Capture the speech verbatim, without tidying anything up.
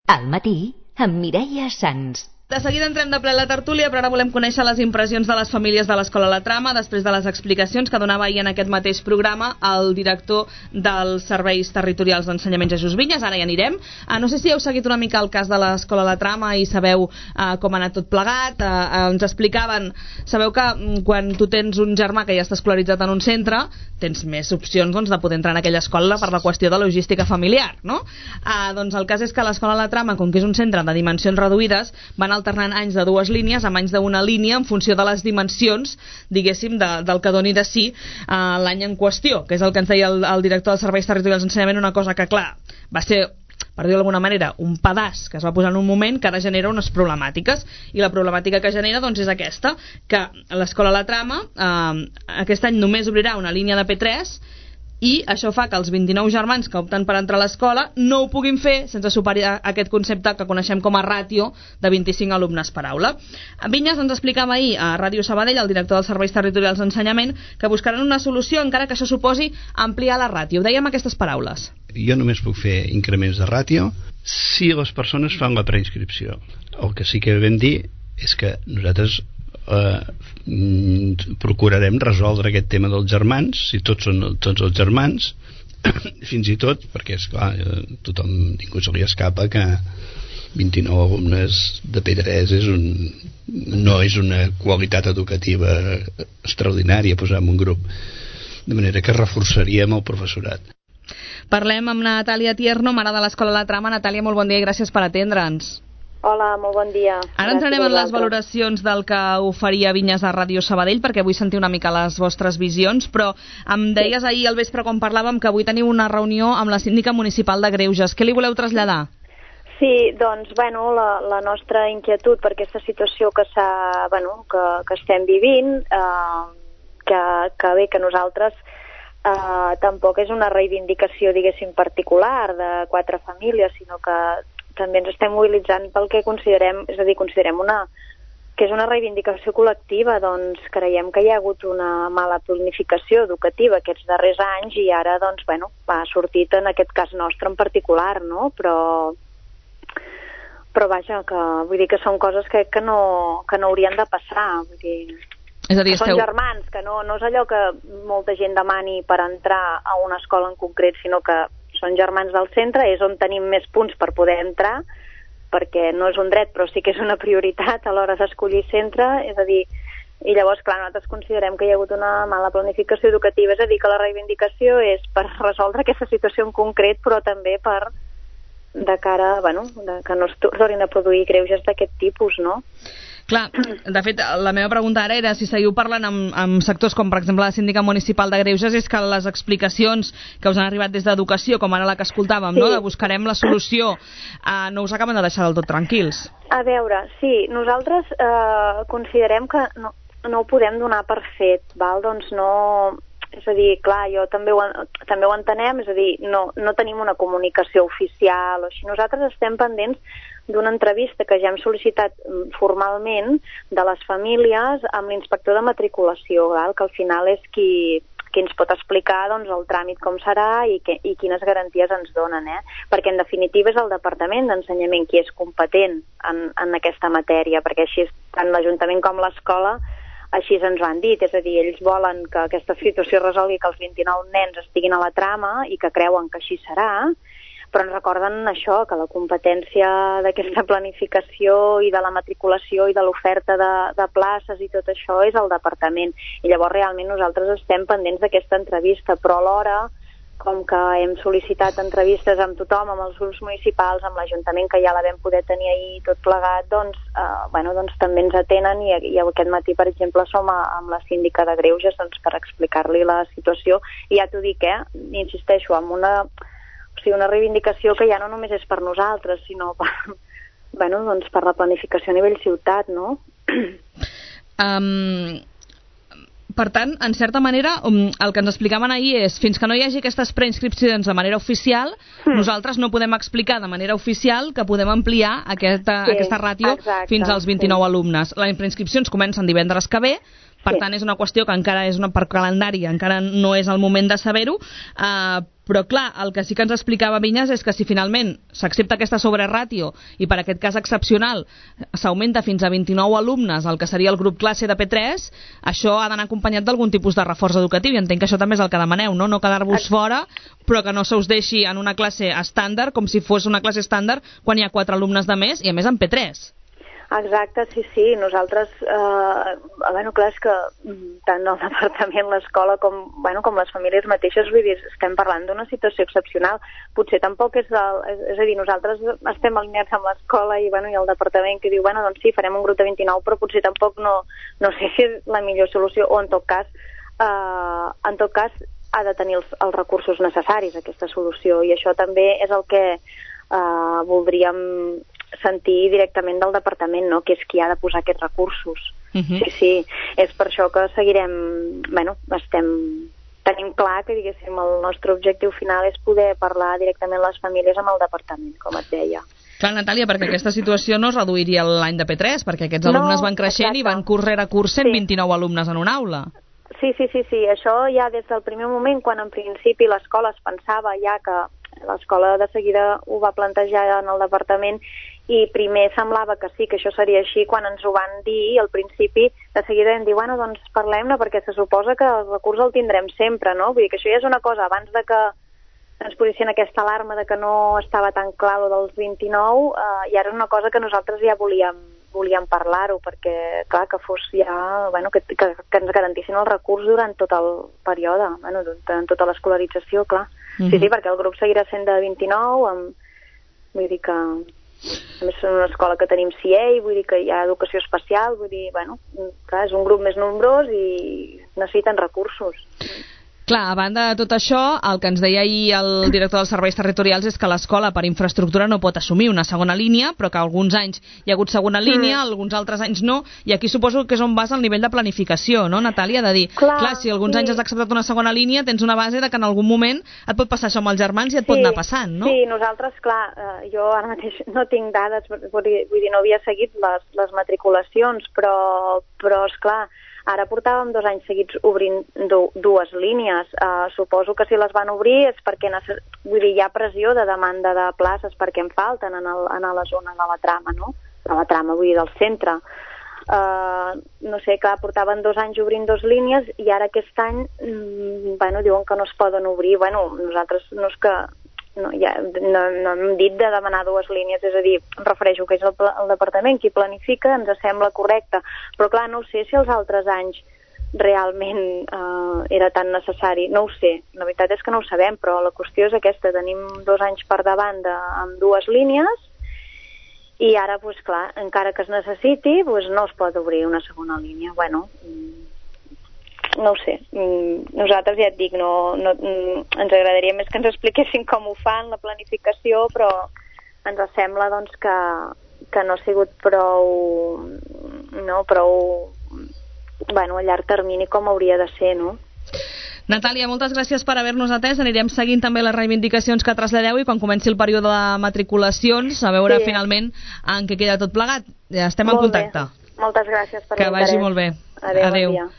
Al matí, amb Mireia Sans. De seguida entrem de ple a la tertúlia, però ara volem conèixer les impressions de les famílies de l'Escola La Trama després de les explicacions que donava ahir en aquest mateix programa el director dels Serveis Territorials d'Ensenyament, Jesús Vinyes. Ara hi anirem. Ah, no sé si heu seguit una mica el cas de l'Escola La Trama i sabeu ah, com ha anat tot plegat. Ah, ens explicaven, sabeu que quan tu tens un germà que ja està escolaritzat en un centre, tens més opcions doncs, de poder entrar en aquella escola per la qüestió de logística familiar, no? Ah, doncs el cas és que l'Escola La Trama, com que és un centre de dimensions reduïdes, van alternant anys de dues línies amb anys d'una línia en funció de les dimensions, diguéssim, de, del que doni de si uh, l'any en qüestió, que és el que ens deia el, el director dels Serveis Territorials d'Ensenyament, una cosa que, clar, va ser, per dir-ho d'alguna manera, un pedaç que es va posar en un moment que ara genera unes problemàtiques, i la problemàtica que genera doncs és aquesta, que l'Escola La Trama uh, aquest any només obrirà una línia de P tres, i això fa que els vint-i-nou germans que opten per entrar a l'escola no ho puguin fer sense superar aquest concepte que coneixem com a ràtio de vint-i-cinc alumnes per aula. Vinyes ens explicava ahir a Ràdio Sabadell, el director dels Serveis Territorials d'Ensenyament, que buscaran una solució encara que això suposi ampliar la ràtio. Ho dèiem aquestes paraules. Jo només puc fer increments de ràtio si les persones fan la preinscripció. El que sí que vam dir és que nosaltres Uh, procurarem resoldre aquest tema dels germans, si tots són tots els germans, fins i tot perquè és clar, tothom, ningú se li escapa que vint-i-nou alumnes de P tres és un, no és una qualitat educativa extraordinària posar en un grup, de manera que reforçaríem el professorat. Parlem amb Natàlia Tierno, mare de l'Escola La Trama. Natàlia, molt bon dia i gràcies per atendre'ns. Hola, molt bon dia. Ara entrarem en les valoracions del que oferia Vinyes a Ràdio Sabadell, perquè vull sentir una mica les vostres visions, però em deies ahir al vespre quan parlàvem que avui teniu una reunió amb la síndica municipal de Greuges. Què li voleu traslladar? Sí, doncs, bueno, la, la nostra inquietud per aquesta situació que, s'ha, bueno, que, que estem vivint, eh, que, que bé, que nosaltres eh, tampoc és una reivindicació, diguéssim, particular de quatre famílies, sinó que també ens estem mobilitzant pel que considerem, és a dir, considerem una, que és una reivindicació col·lectiva, doncs creiem que hi ha hagut una mala planificació educativa aquests darrers anys i ara, doncs, bueno, ha sortit en aquest cas nostre en particular, no? Però, però vaja, que vull dir que són coses que, que, no, que no haurien de passar, vull dir... És a dir, són esteu... germans, que no, no és allò que molta gent demani per entrar a una escola en concret, sinó que són germans del centre, és on tenim més punts per poder entrar, perquè no és un dret, però sí que és una prioritat a l'hora d'escollir centre, és a dir, i llavors, clar, nosaltres considerem que hi ha hagut una mala planificació educativa, és a dir, que la reivindicació és per resoldre aquesta situació en concret, però també per, de cara, bueno, de, que no es tornin a produir greuges d'aquest tipus, no? Clar, de fet, la meva pregunta ara era si seguiu parlant amb, amb sectors com, per exemple, la síndica municipal de Greuges, és que les explicacions que us han arribat des d'Educació, com ara la que escoltàvem, sí, no? De buscarem la solució, eh, no us acaben de deixar del tot tranquils. A veure, sí, nosaltres eh, considerem que no, no ho podem donar per fet, val? Doncs no... És a dir, clar, jo també ho, també ho entenem, és a dir, no, no tenim una comunicació oficial o així. Nosaltres estem pendents d'una entrevista que ja hem sol·licitat formalment de les famílies amb l'inspector de matriculació, val? Que al final és qui, qui ens pot explicar doncs, el tràmit com serà i, que, i quines garanties ens donen, eh? Perquè en definitiva és el Departament d'Ensenyament qui és competent en, en aquesta matèria, perquè així tant l'Ajuntament com l'escola així ens ho han dit, és a dir, ells volen que aquesta situació resolgui que els vint-i-nou nens estiguin a la trama i que creuen que així serà, però ens recorden això, que la competència d'aquesta planificació i de la matriculació i de l'oferta de, de places i tot això és el departament. I llavors realment nosaltres estem pendents d'aquesta entrevista, però alhora, com que hem sol·licitat entrevistes amb tothom, amb els grups municipals, amb l'Ajuntament, que ja la vam poder tenir ahir tot plegat, doncs, eh, bueno, doncs també ens atenen i, i aquest matí, per exemple, som a, amb la síndica de Greuges doncs, per explicar-li la situació. I ja t'ho dic, eh? Insisteixo, amb una, o sigui, una reivindicació que ja no només és per nosaltres, sinó per, bueno, doncs per la planificació a nivell ciutat, no? Um... Per tant, en certa manera, el que ens explicaven ahir és fins que no hi hagi aquestes preinscripcions de manera oficial, mm. nosaltres no podem explicar de manera oficial que podem ampliar aquesta, sí, aquesta ràtio exacte, fins als vint-i-nou sí. alumnes. Les preinscripcions comencen divendres que ve, Per Sí. tant, és una qüestió que encara és una per calendari, encara no és el moment de saber-ho, eh, però clar, el que sí que ens explicava Vinyes és que si finalment s'accepta aquesta sobreràtio i per aquest cas excepcional s'augmenta fins a vint-i-nou alumnes, el que seria el grup classe de P tres, això ha d'anar acompanyat d'algun tipus de reforç educatiu, i entenc que això també és el que demaneu, no? No quedar-vos fora, però que no se us deixi en una classe estàndard com si fos una classe estàndard quan hi ha quatre alumnes de més i a més en P tres. Exacte, sí, sí. Nosaltres, eh, bueno, clar, és que tant el departament, l'escola, com, bueno, com les famílies mateixes, vull dir, estem parlant d'una situació excepcional. Potser tampoc és, el, és, és a dir, nosaltres estem alineats amb l'escola i, bueno, i el departament que diu, bueno, doncs sí, farem un grup de vint-i-nou, però potser tampoc no, no sé si és la millor solució, o en tot cas, eh, en tot cas, ha de tenir els, els recursos necessaris, aquesta solució, i això també és el que eh, voldríem sentir directament del departament, no? Que és qui ha de posar aquests recursos. Uh -huh. Sí, sí, és per això que seguirem, bueno, estem, tenim clar que, diguéssim, el nostre objectiu final és poder parlar directament les famílies amb el departament, com et deia. Clar, Natàlia, perquè aquesta situació no es reduiria l'any de P tres, perquè aquests alumnes no, van creixent exacte. I van curs rere curs cent vint-i-nou sí. alumnes en una aula. Sí, sí, sí, sí, això ja des del primer moment, quan en principi l'escola es pensava ja que l'escola de seguida ho va plantejar en el departament, i primer semblava que sí, que això seria així. Quan ens ho van dir al principi, de seguida vam dir, bueno, doncs parlem-ne, perquè se suposa que el recurs el tindrem sempre, no? Vull dir que això ja és una cosa, abans de que ens posessin aquesta alarma de que no estava tan clar el dels vint-i-nou, eh, i ara és una cosa que nosaltres ja volíem, volíem parlar-ho, perquè, clar, que fos ja, bueno, que, que, que ens garantissin el recurs durant tot el període, bueno, durant tota l'escolarització, clar. Mm-hmm. Sí, sí, perquè el grup seguirà sent de vint-i-nou, amb, vull dir que... A més, és una escola que tenim C I E, vull dir que hi ha educació especial, vull dir, bueno, clar, és un grup més nombrós i necessiten recursos. Clar, a banda de tot això, el que ens deia ahir el director dels serveis territorials és que l'escola per infraestructura no pot assumir una segona línia, però que alguns anys hi ha hagut segona línia, mm. alguns altres anys no, i aquí suposo que és on vas el nivell de planificació, no, Natàlia? De dir, clar, clar si alguns sí. anys has acceptat una segona línia, tens una base de que en algun moment et pot passar això amb els germans i et sí, pot anar passant, no? Sí, nosaltres, clar, eh, jo ara mateix no tinc dades, vull dir, vull dir no havia seguit les, les matriculacions, però, però esclar, ara portàvem dos anys seguits obrint du dues línies. Uh, suposo que si les van obrir és perquè vull dir, hi ha pressió de demanda de places perquè en falten en, el, en la zona de la trama, no? De la trama, vull dir, del centre. Uh, no sé, clar, portaven dos anys obrint dos línies i ara aquest any, mm, bueno, diuen que no es poden obrir. Bueno, nosaltres no és que... No, ja, no, no hem dit de demanar dues línies, és a dir, em refereixo que és el, el departament qui planifica, ens sembla correcte, però clar, no ho sé si els altres anys realment eh, era tan necessari, no ho sé, la veritat és que no ho sabem, però la qüestió és aquesta, tenim dos anys per davant de, amb dues línies i ara, doncs clar, encara que es necessiti, doncs no es pot obrir una segona línia. Bueno, no ho sé, nosaltres ja et dic, no, no, ens agradaria més que ens expliquessin com ho fan, la planificació, però ens sembla doncs que, que no ha sigut prou, no, prou, bueno, a llarg termini com hauria de ser, no? Natàlia, moltes gràcies per haver-nos atès. Anirem seguint també les reivindicacions que traslladeu i quan comenci el període de matriculacions a veure sí. finalment en què queda tot plegat. Ja estem molt en contacte. Bé. Moltes gràcies per l'interès. Que vagi molt bé. Adéu, Adéu. Bon dia.